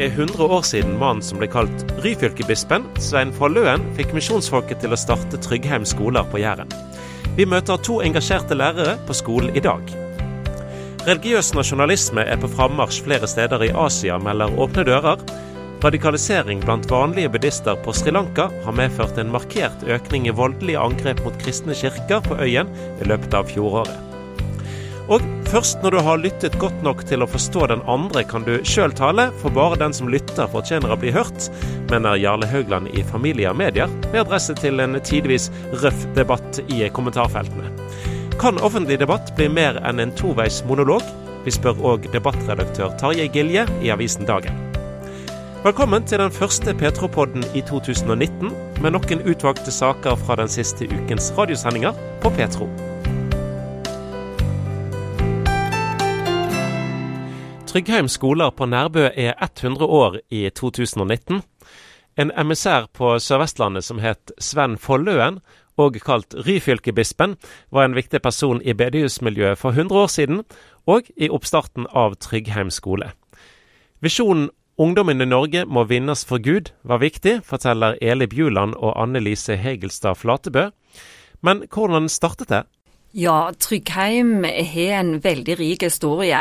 100 år siden mannen som ble kalt Ryfylkebispen, Svein Folløen, fikk misjonsfolket til å starte Tryggheim skoler på Jæren. Vi møter 2 engasjerte lærere på skolen i dag. Religiøs nasjonalisme på frammarsj flere steder i Asia, melder Åpne dører. Radikalisering blant vanlige buddhister på Sri Lanka har medført en markert økning i voldelige angrep mot kristne kirker på øyen i løpet av fjoråret. Og først når du har lyttet godt nok til å forstå den andre, kan du selv tale, for bare den som lytter fortjener å bli hørt, mener Jarle Haugland i Familie og Medier, med adresse til en tidvis røff debatt i kommentarfeltene. Kan offentlig debatt bli mer enn en toveis monolog? Vi spør også debattredaktør Tarjei Gilje i avisen Dagen. Velkommen til den første Petro-podden i 2019, med noen utvalgte saker fra den siste ukens radiosendinger på Petro. Tryggheim skoler på Nærbø 100 år i 2019. En emissær på Sør-Vestlandet som het Svein Folløen, og kalt Ryfylkebispen, var en viktig person i bedehusmiljøet for 100 år siden, og i oppstarten av Tryggheim skole. Visjonen «Ungdommen i Norge må vinnes for Gud» var viktig, forteller Eli Bjuland og Anne-Lise Hegelstad Flatebø. Men hvordan startet det? Ja, Tryggheim har en veldig rik historie,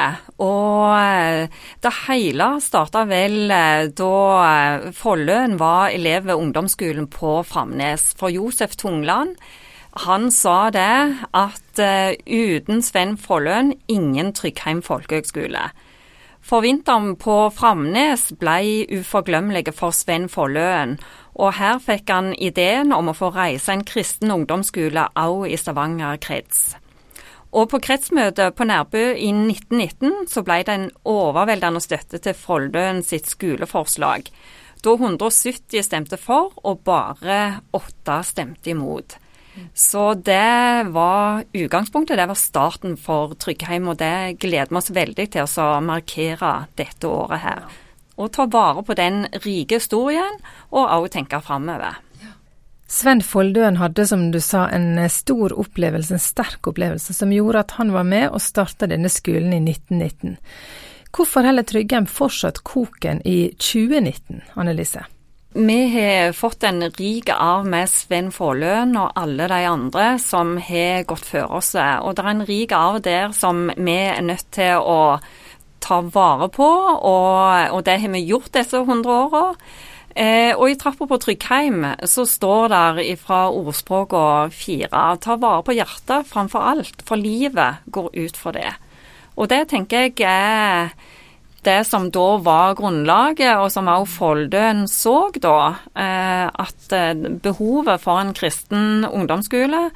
og det hele startet vel da Folløen var elev ved ungdomsskolen på Framnes. For Josef Tungland, han sa det at uten Svein Folløen, ingen Tryggheim folkehøgskole. For vinteren på Framnes ble uforglemmelig for Svein Folløen, og her fikk han ideen om å få reise en kristen ungdomsskole også i Stavanger krets. Og på kretsmøtet på Nærbø i 1919 så ble det en overveldende støtte til Folløen sitt skoleforslag, da 170 stemte for og bare 8 stemte imot. Så det var utgangspunktet, det var starten for Tryggheim, og det gleder vi oss veldig til å markere dette året her. Og ta vare på den rike historien, og også tenke fremover. Svein Folløen hadde, som du sa, en stor opplevelse, en sterk opplevelse, som gjorde at han var med og startet denne skolen i 1919. Hvorfor heller Tryggheim fortsatt koken i 2019, Anne-Lise? Vi har fått en rik arv med Svein Folløen og alle de andre som har gått før oss. Og det er en rik arv der som vi er nødt til å ta vare på, og det har vi gjort disse 100 årene. Og i trappa på Tryggheim så står der fra ordspråket 4, ta vare på hjertet framfor alt, for livet går ut for det. Og det tenker jeg er det som da var grunnlaget, og som også Folløen så da, at behovet for en kristen ungdomsskole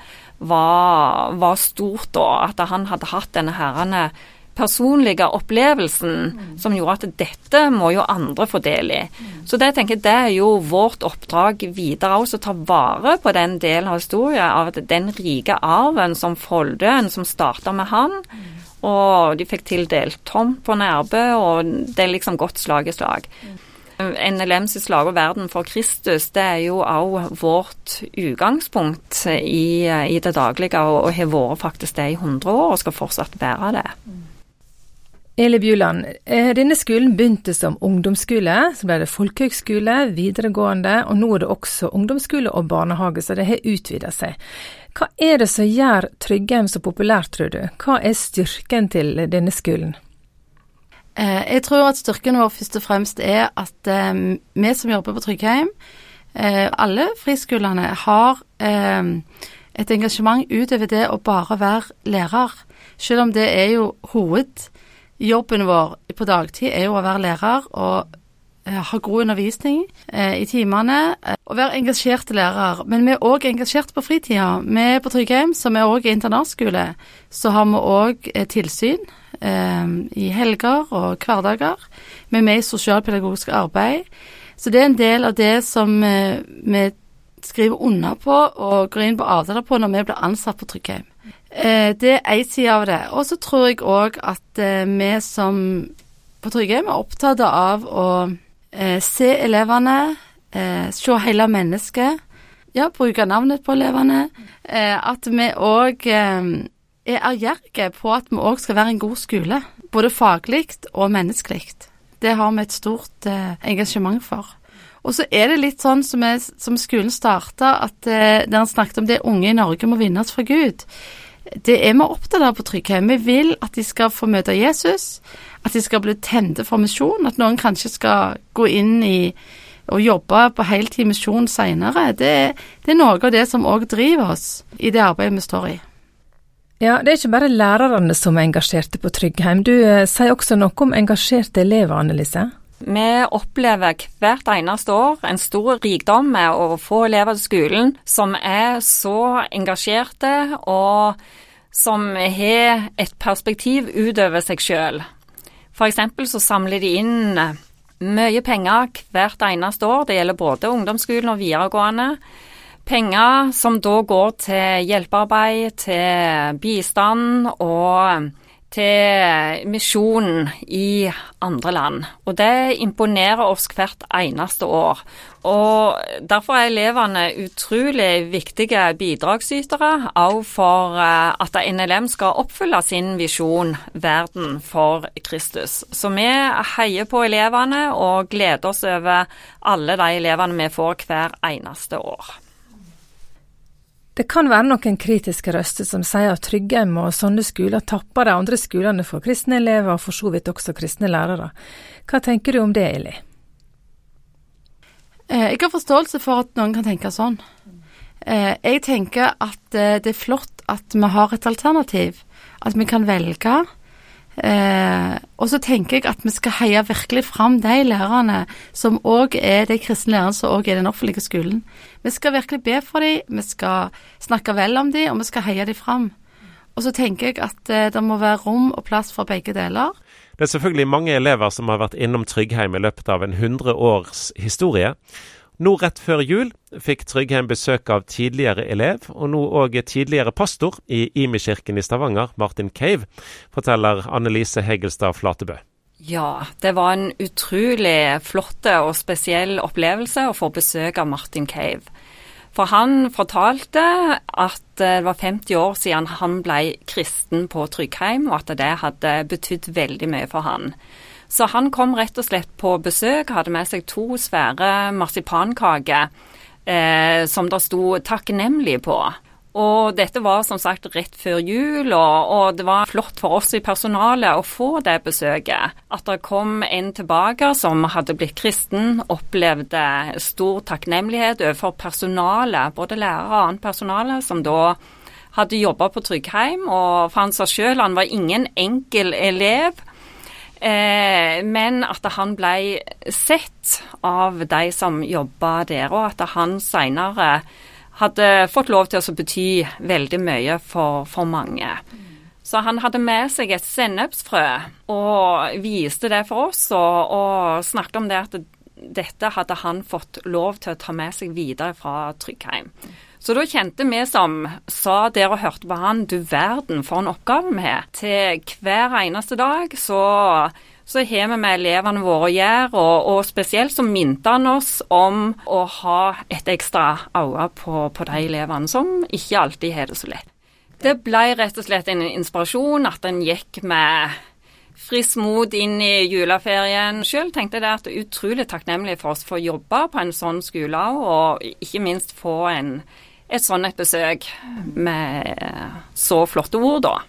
var stort da, at han hadde hatt denne herrene personlige opplevelsen som gjorde at dette må jo andre få del i. Så det tenker jeg, det er jo vårt oppdrag videre også, å ta vare på den delen av historien av den rike arven som Folløen, som startet med han, og de fikk tildelt tomt på Nærbø, og det er liksom godt slag i slag. NLMs slag og verden for Kristus, det er jo også vårt utgangspunkt i det daglige, og har vært faktisk det i 100 år, og skal fortsatt være det. Eli Bjuland, denne skolen begynte som ungdomsskole, så ble det folkehøgskole, videregående, og nå er det også ungdomsskole og barnehage, så det har utvidet seg. Hva er det som gjør Tryggheim så populært, tror du? Hva er styrken til denne skolen? Jeg tror at styrken vår først og fremst er at vi som jobber på Tryggheim, alle friskolene har et engasjement utover det å bare være lærer. Selv om det er jo hovedjobben vår på dagtid er jo å være lærer og ha god undervisning i timene, og være engasjerte lærer. Men vi er også engasjert på fritida. Vi er på Tryggheim, som er også internatskole, så har vi også tilsyn i helger og hverdager. Vi er med i sosialpedagogisk arbeid. Så det er en del av det som vi skriver under på og går inn på avtaler på når vi blir ansatt på Tryggheim. Det er en side av det. Og så tror jeg også at vi som på Tryggheim er opptatt av å se elevene, se hele mennesket, bruke navnet på elevene, at vi også er ærgjerrige på at vi også skal være en god skole, både fagligt og menneskelig. det har vi et stort engasjement for. Og så det litt sånn som skolen startet, at der han snakket om det unge i Norge må vinnes fra Gud. Det vi opptatt av på Tryggheim. Vi vil at de skal få møte Jesus, at de skal bli tente for misjon, at noen kanskje skal gå inn i og jobbe på heltid misjon senere. Det noe av det som også driver oss i det arbeidet vi står i. Ja, det ikke bare lærerne som engasjerte på Tryggheim. Du sier også noe om engasjerte elever, Annelise. Vi opplever hvert eneste år en stor rikdom med å få elever til skolen som så engasjerte og som har et perspektiv utover seg selv. For eksempel så samler de inn mye penger hvert eneste år. Det gjelder både ungdomsskolen og videregående. Penger som da går til hjelpearbeid, til bistand og til misjon i andre land. Og det imponerer oss hvert eneste år. Og derfor elevene utrolig viktige bidragsytere, også for at NLM skal oppfylle sin visjon, verden for Kristus. Så vi heier på elevene og gleder oss over alle de elevene vi får hver eneste år. Det kan være noen kritiske røster som sier at Tryggheim og sånne skoler tapper de andre skolene for kristne elever og for så vidt også kristne lærere. Hva tenker du om det, Eli? Jeg har forståelse for at noen kan tenke sånn. Jeg tenker at det flott at vi har et alternativ, at vi kan velge. Og så tenker jeg at vi skal heie virkelig fram de lærerne som også de kristne lærerne som også den offentlige skolen. Vi skal virkelig be for dem, vi skal snakke vel om dem, og vi skal heie dem fram. Og så tenker jeg at det må være rom og plass for begge deler. Det selvfølgelig mange elever som har vært innom Tryggheim i løpet av en 100 års historie. Nå rett før jul fikk Tryggheim besøk av tidligere elev, og nå også tidligere pastor i Imi-kirken i Stavanger, Martin Cave, forteller Annelise Hegelstad Flatebø. Ja, det var en utrolig flott og spesiell opplevelse å få besøk av Martin Cave. For han fortalte at det var 50 år siden han ble kristen på Tryggheim, og at det hadde betydd veldig mye for han. Så han kom rett og slett på besøk, hadde med seg 2 svære marsipankaker som det sto takknemlig på. Og dette var som sagt rett før jul, og det var flott for oss i personalet å få det besøket. At det kom en tilbake som hadde blitt kristen, opplevde stor takknemlighet overfor personalet, både lærere og annet personale, som da hadde jobbet på Tryggheim, og for han sa selv, han var ingen enkel elev, men at han ble sett av de som jobbet der, og at han senere hadde fått lov til å bety veldig mye for mange. Så han hadde med seg et sennepsfrø og viste det for oss, og snakket om det at dette hadde han fått lov til å ta med seg videre fra Tryggheim. Så da kjente vi som sa der og hørte på han, du verden for en oppgave vi har. Til hver eneste dag så har vi med elevene våre å gjøre, og spesielt så minte han oss om å ha et ekstra øye på de elevene som ikke alltid har det så lett. Det ble rett og slett en inspirasjon at den gikk med frisk mot inn i juleferien. Selv tenkte jeg at det utrolig takknemlig for oss for å jobbe på en sånn skole, og ikke minst få et sånt besøk med så flotte ord da.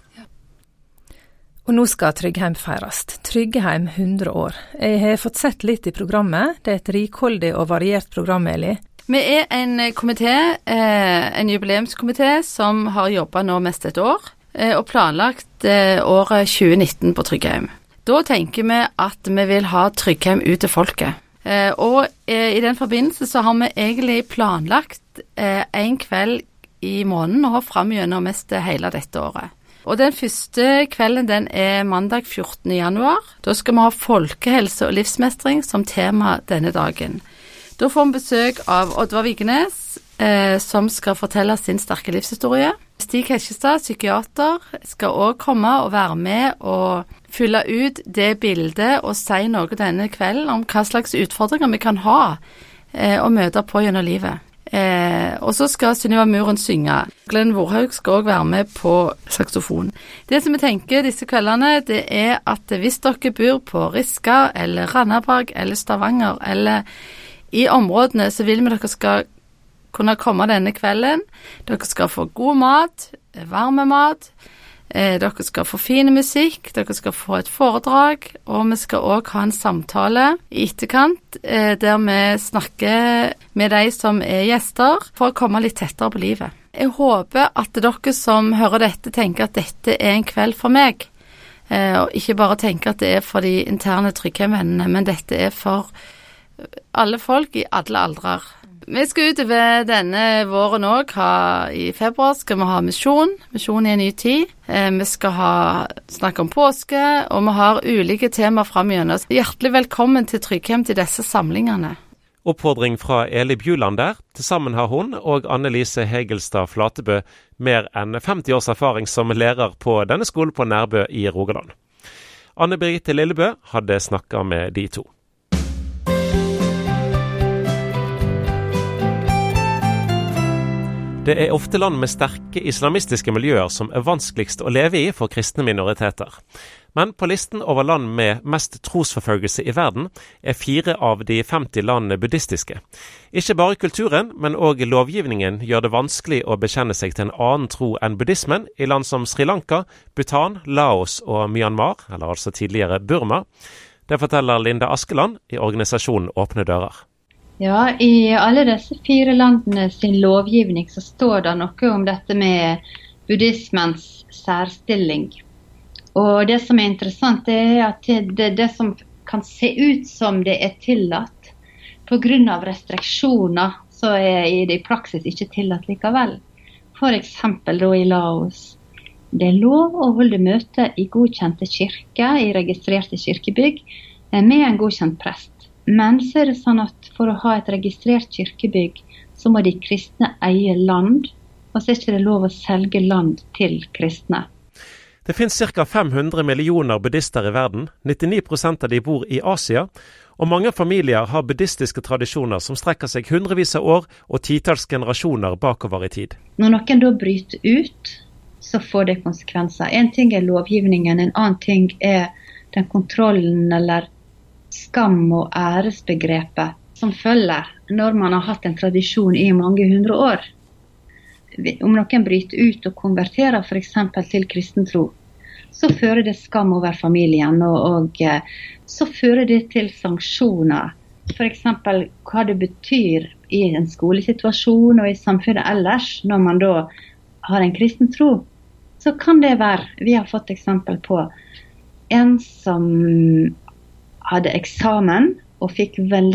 Og nå skal Tryggheim feires. Tryggheim 100 år. Jeg har fått sett litt i programmet. Det er et rikholdig og variert program, Eli. Vi en komité, en jubileumskomité, som har jobbet nå mest et år, og planlagt året 2019 på Tryggheim. Da tenker vi at vi vil ha Tryggheim ut til folket. Og i den forbindelse så har vi egentlig planlagt en kveld i måneden og frem gjennom mest hele dette året. Og den første kvelden den mandag 14. januar. Da skal vi ha folkehelse og livsmestring som tema denne dagen. Da får vi besøk av Oddvar Vigenes, som skal fortelle sin sterke livshistorie. Stig Heskjestad, psykiater, skal også komme og være med og fylle ut det bildet og si noe denne kvelden om hva slags utfordringer vi kan ha og møte på gjennom livet. Og så skal Synnøve Muren synge. Glenn Vorhaug skal også være med på saksofon. Det som vi tenker disse kveldene, det at hvis dere bor på Riska, eller Randaberg, eller Stavanger, eller i områdene, så vil vi dere skal kunne komme denne kvelden. Dere skal få god mat, varme mat, dere skal få fin musikk, dere skal få et foredrag, og vi skal også ha en samtale i etterkant, der vi snakker med de som gjester, for å komme litt tettere på livet. Jeg håper at dere som hører dette tenker at dette en kveld for meg, og ikke bare tenker at det for de interne Tryggheim-vennene, men dette for alle folk i alle aldrer. Vi skal utover denne våren også, i februar skal vi ha misjon i en ny tid. Vi skal snakke om påske, og vi har ulike temaer fremgjennom. Hjertelig velkommen til Tryggheim til disse samlingene. Oppfordring fra Eli Bjuland der. Tilsammen har hun og Anne-Lise Hegelstad Flatebø mer enn 50 års erfaring som lærer på denne skolen på Nærbø i Rogaland. Anne Birgitte Lillebø hadde snakket med de to. Det ofte land med sterke islamistiske miljøer som vanskeligst å leve i for kristne minoriteter. Men på listen over land med mest trosforfølgelse i verden 4 av de 50 landene buddhistiske. Ikke bare kulturen, men også lovgivningen gjør det vanskelig å bekjenne seg til en annen tro enn buddhismen i land som Sri Lanka, Bhutan, Laos og Myanmar, eller altså tidligere Burma. Det forteller Linda Askeland i organisasjonen Åpne Dører. Ja, i alle disse 4 landene sin lovgivning så står det noe om dette med buddhismens særstilling. Og det som interessant at det som kan se ut som det tillatt, på grunn av restriksjoner, så det i praksis ikke tillatt likevel. For eksempel da i Laos. Det lov å holde møte i godkjente kirker, i registrerte kirkebygg, med en godkjent prest. Men så det sånn at for å ha et registrert kirkebygg, så må de kristne eie land, og så ikke det lov å selge land til kristne. Det finnes ca. 500 millioner buddhister i verden, 99% av de bor i Asia, og mange familier har buddhistiske tradisjoner som strekker seg hundrevis av år og titalls generasjoner bakover i tid. Når noen da bryter ut, så får det konsekvenser. En ting lovgivningen, en annen ting den kontrollen eller skam- og æresbegrepet som følger når man har hatt en tradisjon i mange 100 år. Om noen bryter ut og konverterer for eksempel til kristentro, så fører det skam over familien, og så fører det til sanksjoner. For eksempel hva det betyr i en skolesituasjon og i samfunnet ellers, når man da har en kristentro, så kan det være, vi har fått eksempel på en som hadde eksamen og fikk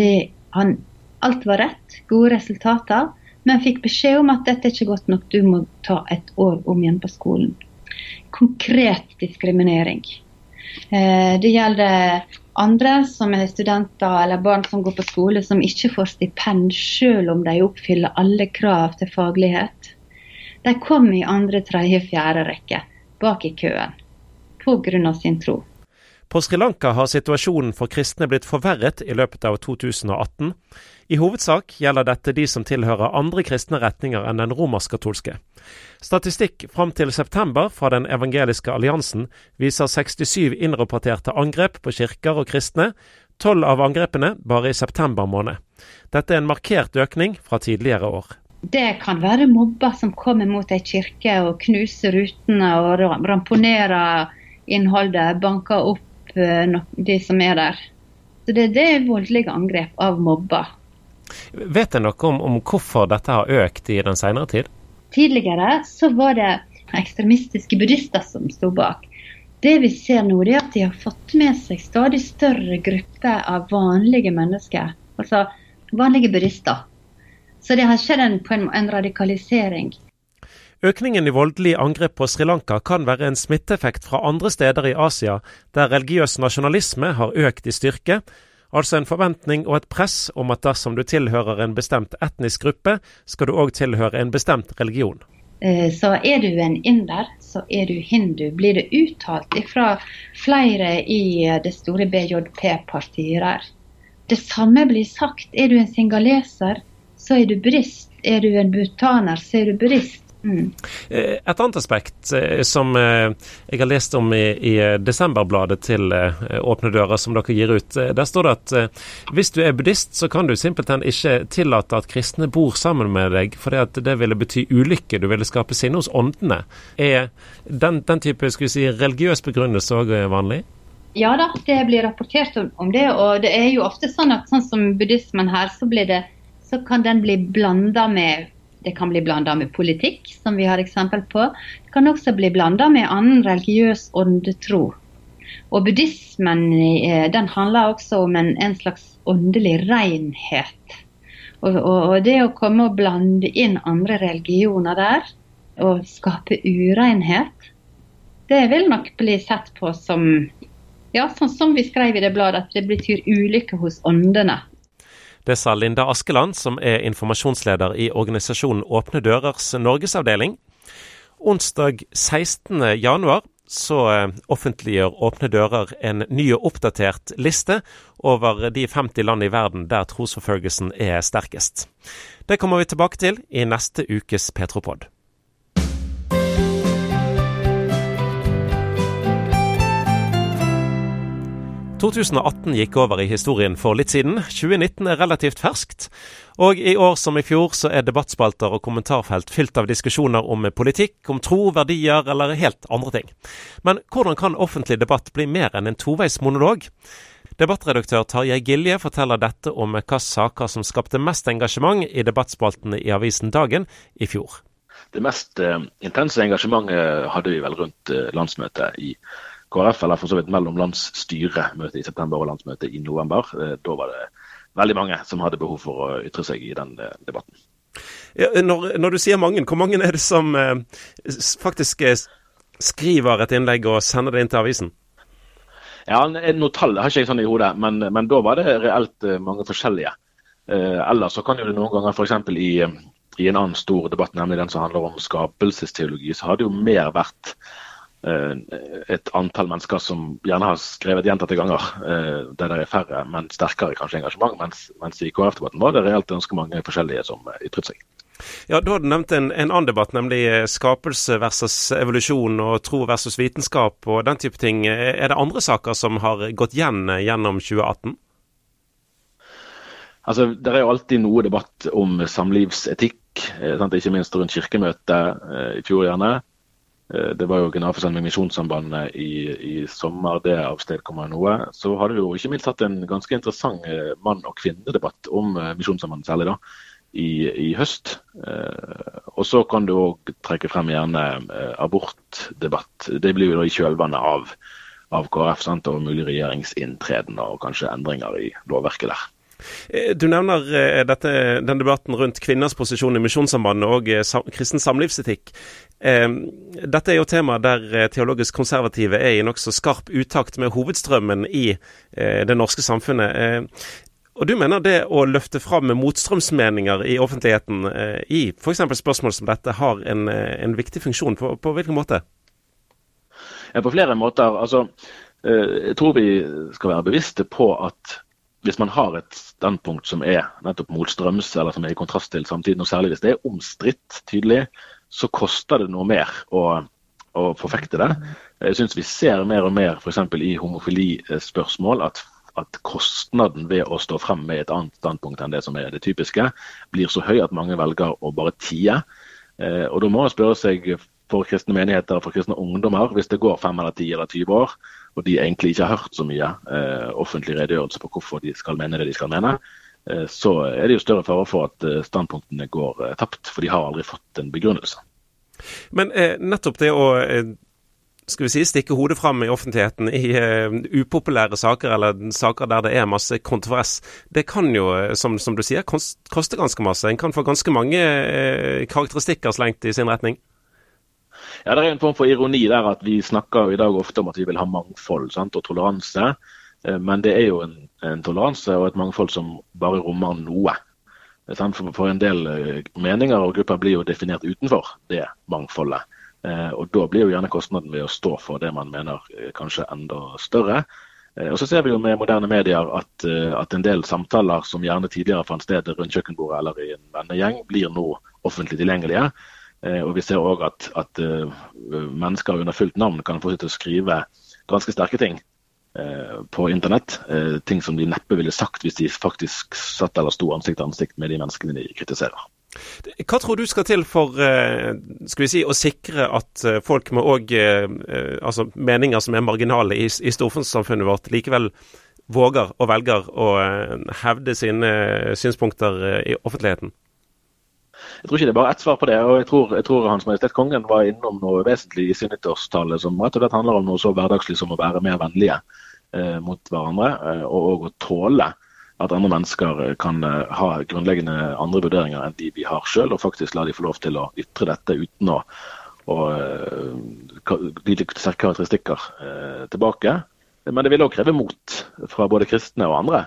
alt var rett, gode resultater, men fikk beskjed om at dette ikke godt nok, du må ta et år om igjen på skolen. Konkret diskriminering. Det gjelder andre som studenter eller barn som går på skole som ikke får stipend selv om de oppfyller alle krav til faglighet. De kom i 2., 3., 4. rekke bak i køen på grunn av sin tro. På Sri Lanka har situasjonen for kristne blitt forverret i løpet av 2018. I hovedsak gjelder dette de som tilhører andre kristne retninger enn den romersk-katolske. Statistikk fram til september fra den evangeliske alliansen viser 67 innrapporterte angrep på kirker og kristne, 12 av angrepene bare i september måned. Dette en markert økning fra tidligere år. Det kan være mobber som kommer mot en kirke og knuser rutene og ramponerer innholdet, banker opp de som der. Så det voldelige angrep av mobber. Vet en noe om hvorfor dette har økt i den senere tid? Tidligere så var det ekstremistiske buddhister som stod bak. Det vi ser nå er at de har fått med seg stadig større grupper av vanlige mennesker, altså vanlige buddhister. Så det har skjedd en radikalisering. Økningen i voldelige angrep på Sri Lanka kan være en smitteeffekt fra andre steder i Asia, der religiøs nasjonalisme har økt i styrke, altså en forventning og et press om at dersom du tilhører en bestemt etnisk gruppe, skal du også tilhøre en bestemt religion. Så du en inder, så du hindu. Blir det uttalt fra flere i det store BJP-partiet der. Det samme blir sagt, du en singaleser, så du buddhist. er du en bhutaner, så er du buddhist. Et annet aspekt som jeg har lest om i desemberbladet til Åpne dører som dere gir ut, der står det at hvis du er buddhist, så kan du simpelthen ikke tillate at kristne bor sammen med deg, for det ville bety ulykke, du ville skape sinne hos åndene. Er den type, skal vi si, religiøs begrunnelse også vanlig? Ja da, det blir rapportert om det, og det er jo ofte sånn at sånn som buddhismen her, så kan den bli blandet med. Det kan bli blandet med politikk, som vi har eksempel på. Det kan også bli blandet med annen religiøs åndetro. Og buddhismen, den handler også om en slags åndelig renhet. Og det å komme og blande inn andre religioner der, og skape urenhet, det vil nok bli sett på som, ja, sånn som vi skrev i det bladet, at det betyr ulykke hos åndene. Det sa Linda Askeland, som er informasjonsleder i organisasjonen Åpne dørers Norgesavdeling. Onsdag 16. januar så offentliggjør Åpne dører en ny og oppdatert liste over de 50 land i verden der trosforfølgelsen er sterkest. Det kommer vi tilbake til i neste ukes Petropod. 2018 gikk over i historien for litt siden. 2019 er relativt ferskt. Og i år som i fjor så er debattspalter og kommentarfelt fylt av diskusjoner om politikk, om tro, verdier eller helt andre ting. Men hvordan kan offentlig debatt bli mer enn en toveis monolog? Debattredaktør Tarjei Gilje forteller dette om hva saker som skapte mest engasjement i debattspaltene i avisen Dagen i fjor. Det mest intense engasjementet hadde vi vel rundt landsmøtet i KrF, eller for så vidt mellom landsstyremøtet i september og landsmøtet i november. Da var det veldig mange som hadde behov for å ytre seg i den debatten. Ja, når du sier mange, hvor mange er det som faktisk skriver et innlegg og sender det inn til avisen? Ja, noe tall har ikke jeg sånn i hodet, men da var det reelt mange forskjellige. Ellers så kan jo det noen ganger, for eksempel i en annen stor debatt, nemlig den som handler om skapelsesteologi, så har det jo mer vært et antall mennesker som gjerne har skrevet gjentatte ganger, der det er færre, men sterkere kanskje engasjement, mens i KrF-debatten var det reelt ganske mange forskjellige som ytret seg. Ja, du hadde nevnt en annen debatt, nemlig skapelse versus evolusjon og tro versus vitenskap og den type ting. Er det andre saker som har gått igjen gjennom 2018? Altså, det er jo alltid noe debatt om samlivsetikk, ikke minst rundt kirkemøtet i fjor gjerne. Det var jo generalforsamling med Misjonssambandet i sommer, det avstedkommer noe. Så har det jo ikke minst hatt en ganske interessant mann- og kvinnedebatt om Misjonssambandet særlig da, i høst. Og så kan du også trekke frem gjerne abortdebatt. Det blir jo da i kjølvannet av KrF, sant, og mulig regjeringsinntreden og kanskje endringer i lovverket der. Du nevner den debatten rundt kvinners posisjon i Misjonssambandet og kristen samlivsetikk. Dette er jo tema der teologisk konservative er i nokså skarp uttakt med hovedstrømmen i det norske samfunnet. Og du mener det å løfte fram med motstrømsmeninger i offentligheten i for eksempel spørsmål som dette har en viktig funksjon. På hvilken måte? Ja, på flere måter. Altså, jeg tror vi skal være bevisste på at hvis man har et standpunkt som er nettopp motstrøms, eller som er i kontrast til samtiden, og særlig hvis det er omstridt tydelig, så koster det noe mer å forfekte det. Jeg synes vi ser mer og mer, for eksempel i homofili-spørsmål, at kostnaden ved å stå frem med et annet standpunkt enn det som er det typiske, blir så høy at mange velger å bare tie. Og da må man spørre seg for kristne menigheter, for kristne ungdommer, hvis det går 5 eller 10 eller 20 år, og de egentlig ikke har hørt så mye offentlig redegjørelse på hvorfor de skal mene det de skal mene, så er det jo større fare for at standpunktene går tapt, for de har aldri fått en begrunnelse. Men nettopp det å skal vi si, stikke hodet frem i offentligheten i upopulære saker, eller saker der det er masse kontrovers, det kan jo, som du sier, koste ganske masse. En kan få ganske mange karakteristikker slengt i sin retning. Ja, det er en form for ironi der at vi snakker i dag ofte om at vi vil ha mangfold, sant, og toleranse, men det er jo en toleranse og et mangfold som bare rommer noe. For en del meninger og grupper blir jo definert utenfor det mangfoldet, og da blir jo gjerne kostnaden ved å stå for det man mener kanskje enda større. Og så ser vi jo med moderne medier at en del samtaler som gjerne tidligere fant sted rundt kjøkkenbordet eller i en vennegjeng, blir nå offentlig tilgjengelige. Og vi ser også at mennesker under fullt navn kan få til å skrive ganske sterke ting på internett. Ting som de neppe ville sagt hvis de faktisk satt eller sto ansikt til ansikt med de menneskene de kritiserer. Hva tror du skal til for å sikre at folk med også meninger som er marginale i storsamfunnet vårt likevel våger og velger å hevde sine synspunkter i offentligheten? Jeg tror ikke det er bare ett svar på det, og jeg tror Hans Majestet Kongen var innom noe vesentlig i sin nyttårstale som rett og slett handler om noe så hverdagslig som å være mer vennlige mot hverandre, og å tåle at andre mennesker kan ha grunnleggende andre vurderinger enn de vi har selv, og faktisk la de få lov til å ytre dette uten å gi litt sterke karakteristikker tilbake. Men det vil også kreve mot fra både kristne og andre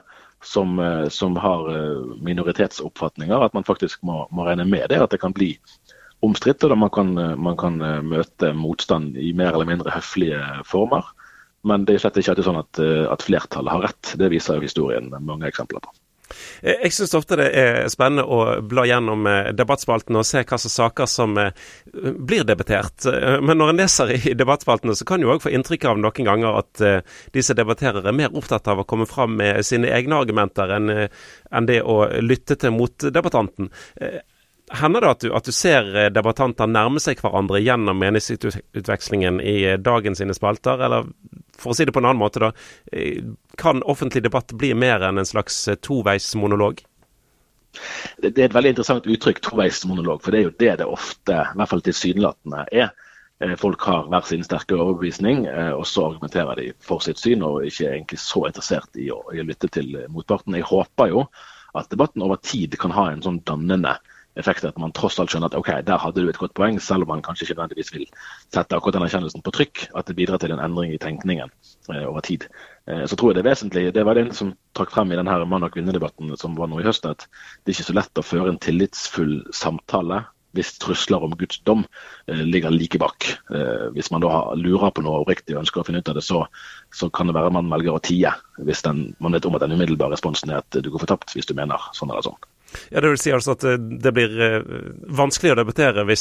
som har minoritetsoppfatninger, at man faktisk må regne med det, at det kan bli omstridt, og at man kan møte motstand i mer eller mindre høflige former. Men det er slett ikke alltid sånn at flertallet har rett. Det viser jo historien mange eksempler på. Jeg synes ofte det er spennende å bla gjennom debattspaltene og se hva slags saker som blir debattert. Men når en leser i debattspaltene, så kan jo også få inntrykk av noen ganger at de som debatterer er mer opptatt av å komme fram med sine egne argumenter enn det å lytte til motdebattanten. Hender det at du ser debattanter nærme seg hverandre gjennom meningsutvekslingen i dagens sine spalter, eller for å si det på en annen måte da, kan offentlig debatt bli mer enn en slags toveismonolog? Det er et veldig interessant uttrykk, toveismonolog, for det er jo det ofte, i hvert fall tilsynelatende, er. Folk har hver sin sterke overbevisning, og så argumenterer de for sitt syn, og ikke egentlig så interessert i å lytte til motparten. Jeg håper jo at debatten over tid kan ha en sånn dannende effekt, at man tross alt skjønner at ok, der hadde du et godt poeng, selv om man kanskje ikke nødvendigvis vil sette akkurat den erkjennelsen på trykk, at det bidrar til en endring i tenkningen over tid. Så tror jeg det er vesentlig, det var det som trakk frem i denne mann-og-kvinne-debatten som var nå i høst, at det er ikke så lett å føre en tillitsfull samtale hvis trusler om Guds dom ligger like bak. Hvis man da lurer på noe oppriktig og ønsker å finne ut av det, så kan det være man velger å tie, hvis man vet om at den umiddelbare responsen er at du går fortapt hvis du mener sånn eller sånn. Ja, det vil si altså at det blir vanskelig å debattere hvis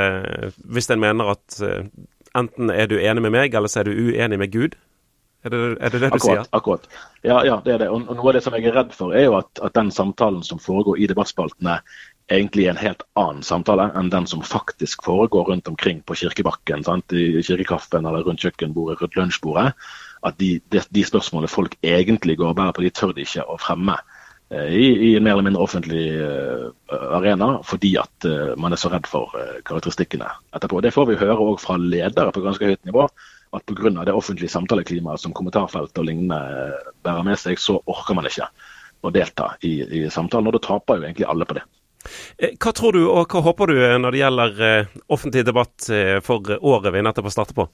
en mener at enten er du enig med meg, eller så er du uenig med Gud. Er det du sier? Akkurat. Ja, det er det. Og noe av det som jeg er redd for er jo at den samtalen som foregår i debattspaltene egentlig er en helt annen samtale enn den som faktisk foregår rundt omkring på kirkebakken, sant? I kirkekaffen eller rundt kjøkkenbordet, rundt lunsjbordet. At de spørsmålene folk egentlig går og bærer på, de tør de ikke å fremme i en mer eller mindre offentlig arena, fordi at man er så redd for karakteristikkene etterpå. Det får vi høre også fra ledere på ganske høyt nivå, at på grunn av det offentlige samtaleklimaet som kommentarfelt og lignende bærer med seg, så orker man ikke å delta i samtalen, og da taper jo egentlig alle på det. Hva tror du, og hva håper du når det gjelder offentlig debatt for året vi nettopp har startet på?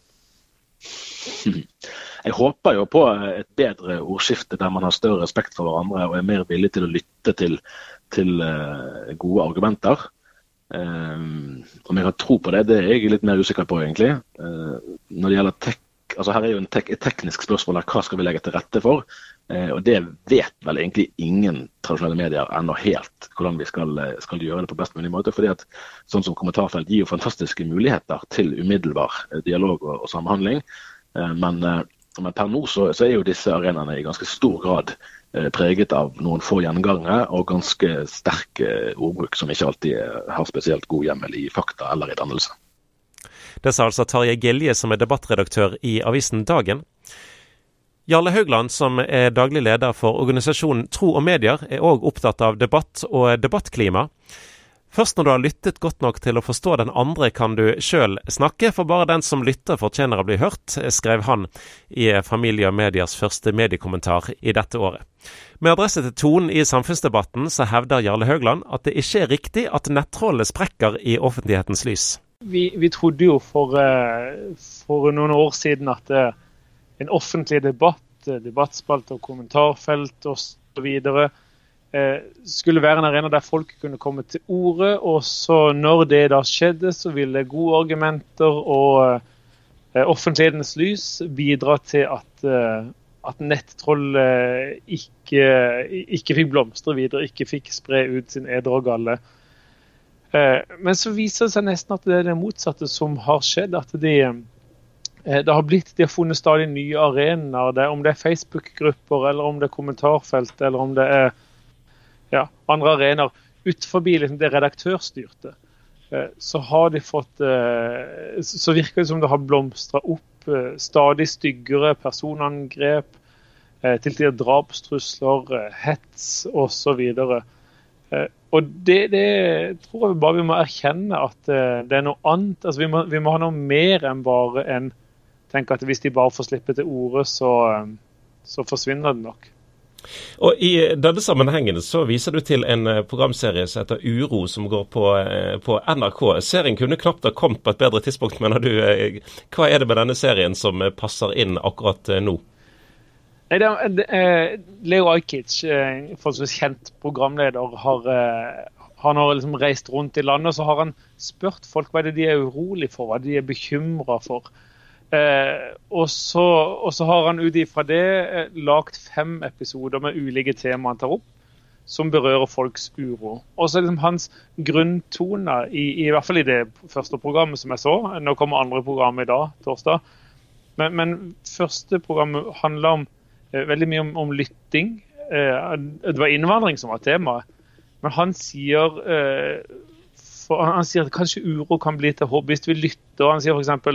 Jeg håper jo på et bedre ordskifte der man har større respekt for hverandre og er mer villig til å lytte til gode argumenter. Om jeg har tro på det er jeg litt mer usikker på egentlig. Når det gjelder altså her er jo et teknisk spørsmål her, hva skal vi legge til rette for? Og det vet vel egentlig ingen tradisjonelle medier ennå helt hvordan vi skal gjøre det på best mulig måte, fordi at sånn som kommentarfelt gir jo fantastiske muligheter til umiddelbar dialog og samhandling, men per nå så er jo disse arenaene i ganske stor grad preget av noen få gjengangere og ganske sterke ordbruk som ikke alltid har spesielt god hjemmel i fakta eller i dannelse. Det sa altså Tarjei Gilje, som er debattredaktør i avisen Dagen. Jarle Haugland, som er daglig leder for organisasjonen Tro og Medier, er også opptatt av debatt og debattklima. Først når du har lyttet godt nok til å forstå den andre, kan du selv snakke, for bare den som lytter fortjener å bli hørt, skrev han i Familie og Medias første mediekommentar i dette året. Med adresse til tonen i samfunnsdebatten så hevder Jarle Haugland at det ikke er riktig at nettrollet sprekker i offentlighetens lys. Vi trodde jo for noen år siden at en offentlig debattspalt og kommentarfelt og så videre, skulle være en arena der folk kunne komme til orde, og så når det da skjedde, så ville gode argumenter og offentlighetens lys bidra til at at nettroll ikke fikk blomstre videre, ikke fikk spre ut sin eder og galle. Men så viser det seg nesten at det er det motsatte som har skjedd, at de har funnet stadig nye arenaer, om det er Facebook-grupper, eller om det er kommentarfelt, eller om det er andre arenaer, utenfor liksom det redaktørstyrte. Så har de fått, så virker det som det har blomstret opp stadig styggere personangrep, til tider drapstrusler, hets og så videre. Og det tror jeg bare vi må erkjenne at det er noe annet. Altså vi må ha noe mer enn bare tenke at hvis de bare får slippe til ordet, så forsvinner det nok. Og i denne sammenhengen så viser du til en programserie som heter Uro, som går på NRK. Serien kunne knapt ha kommet på et bedre tidspunkt, mener du. Hva er det med denne serien som passer inn akkurat nå? Leo Ajkic, forholdsvis kjent programleder, har nå liksom reist rundt i landet, og så har han spurt folk hva det de er urolig for, hva de er bekymret for. Og så har han ut ifra det lagt 5 episoder med ulike temaer han tar opp, som berører folks uro. Og så liksom hans grunntone, i hvert fall i det første programmet som jeg så, nå kommer andre programmet i dag, torsdag, men første programmet handler om veldig mye om lytting. Det var innvandring som var temaet. Men han sier at kanskje uro kan bli til håp hvis vi lytter. Han sier for eksempel,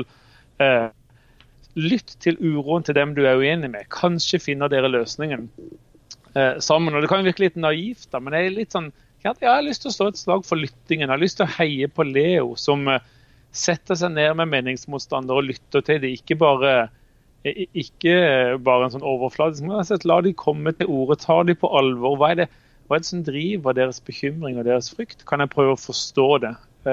lytt til uroen til dem du er uenig med. Kanskje finner dere løsningen sammen. Og det kan virke litt naivt, da, men det er litt sånn, jeg har lyst til å stå et slag for lyttingen. Jeg har lyst til å heie på Leo, som setter seg ned med meningsmotstandere og lytter til det. Ikke bare en sånn overfladisk, men la de komme til ordet, ta de på alvor. Hva er det som driver deres bekymring og deres frykt? Kan jeg prøve å forstå det?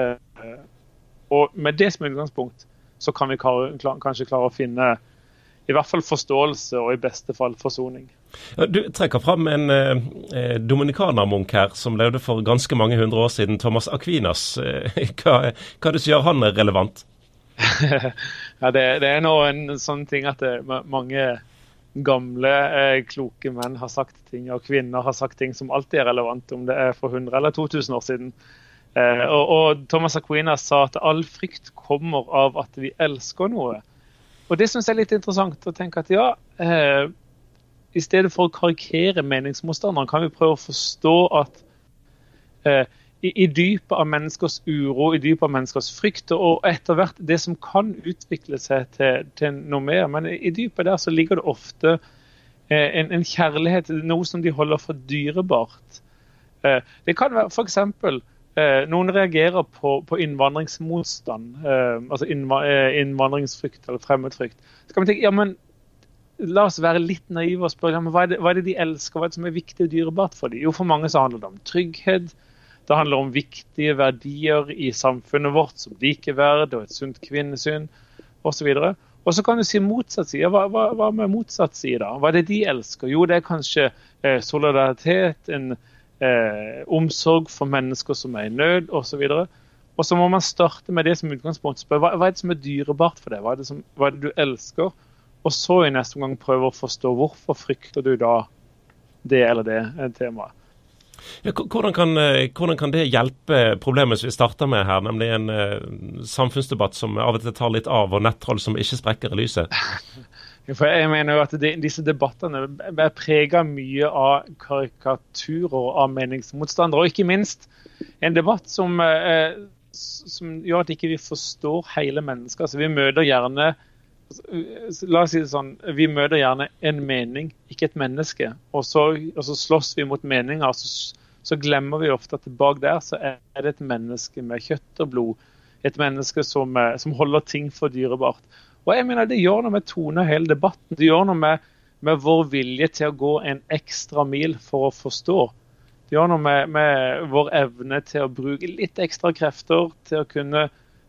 Og med det som utgangspunkt, så kan vi kanskje klare å finne i hvert fall forståelse og i beste fall forsoning. Du trekker frem en dominikanermunk her som levde for ganske mange 100 år siden, Thomas Aquinas. Hva er det som gjør han relevant? Ja, det er nå en sånn ting at mange gamle, kloke menn har sagt ting, og kvinner har sagt ting som alltid er relevant, om det er for 100 eller 2000 år siden. Og Thomas Aquinas sa at all frykt kommer av at vi elsker noe. Og det synes jeg er litt interessant å tenke at i stedet for å karikere meningsmotstanderen, kan vi prøve å forstå at i dypet av menneskers uro, i dypet av menneskers frykt, og etter hvert det som kan utvikle seg til noe mer. Men i dypet der så ligger det ofte en kjærlighet, noe som de holder for dyrebart. Det kan være for eksempel, noen reagerer på innvandringsmotstand, altså innvandringsfrykt eller fremmedfrykt. Så kan man tenke, ja, men la oss være litt naive og spørre, ja, men hva er det de elsker, hva er det som er viktig og dyrebart for dem? Jo, for mange så handler det om trygghet. Det handler om viktige verdier i samfunnet vårt, som likeverd og et sunt kvinnesyn, og så videre. Og så kan du si motsatt side. Hva med motsatt side da? Hva er det de elsker? Jo, det er kanskje solidaritet, en omsorg for mennesker som er i nød, og så videre. Og så må man starte med det som utgangspunkt. Spørre, hva er det som er dyrebart for deg? Hva er det du elsker? Og så i neste gang prøve å forstå hvorfor frykter du da det eller det temaet. Ja, hvordan kan det hjelpe problemet som vi starter med her, nemlig en samfunnsdebatt som av og til tar litt av, og nettroll som ikke sprekker i lyset? For jeg mener jo at disse debattene er preget mye av karikaturer av meningsmotstandere, og ikke minst en debatt som gjør at ikke vi forstår hele mennesker. Altså, vi møter gjerne, la oss si det sånn, vi møter gjerne en mening, ikke et menneske, og så slåss vi mot meninger, så glemmer vi ofte at bak der så er det et menneske med kjøtt og blod, et menneske som holder ting for dyrebart. Og jeg mener det gjør noe med tonen av hele debatten, det gjør noe med vår vilje til å gå en ekstra mil for å forstå. Det gjør noe med vår evne til å bruke litt ekstra krefter til å kunne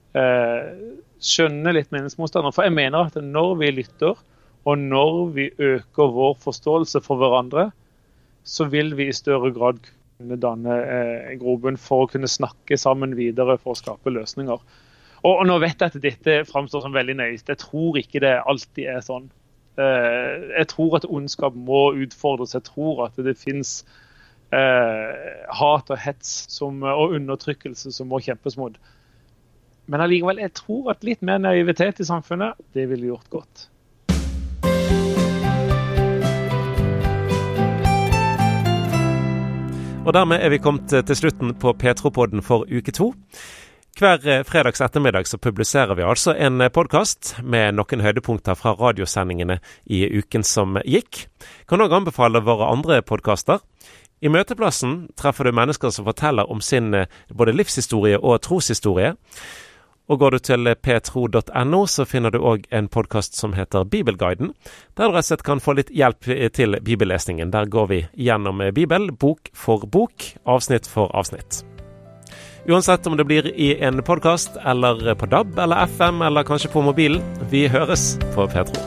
skjønne litt meningsmotstander. For jeg mener at når vi lytter, og når vi øker vår forståelse for hverandre, så vil vi i større grad kunne danne grobunn for å kunne snakke sammen videre for å skape løsninger. Og nå vet jeg at dette framstår som veldig nøyest. Jeg tror ikke det alltid er sånn. Jeg tror at ondskap må utfordres. Jeg tror at det finnes hat og hets og undertrykkelse som må kjempes mot. Men allikevel, jeg tror at litt mer naivitet i samfunnet, det ville gjort godt. Og dermed vi kommet til slutten på Petropodden for uke 2. Hver fredags ettermiddag så publiserer vi altså en podcast med noen høydepunkter fra radiosendingene i uken som gikk. Kan også anbefale våre andre podcaster. I Møteplassen treffer du mennesker som forteller om sin både livshistorie og troshistorie. Og går du til petro.no så finner du også en podcast som heter Bibelguiden, der du rett og slett kan få litt hjelp til bibellesningen. Der går vi gjennom Bibel, bok for bok, avsnitt for avsnitt. Uansett om det blir i en podcast, eller på DAB, eller FM, eller kanskje på mobilen, vi høres på Petro.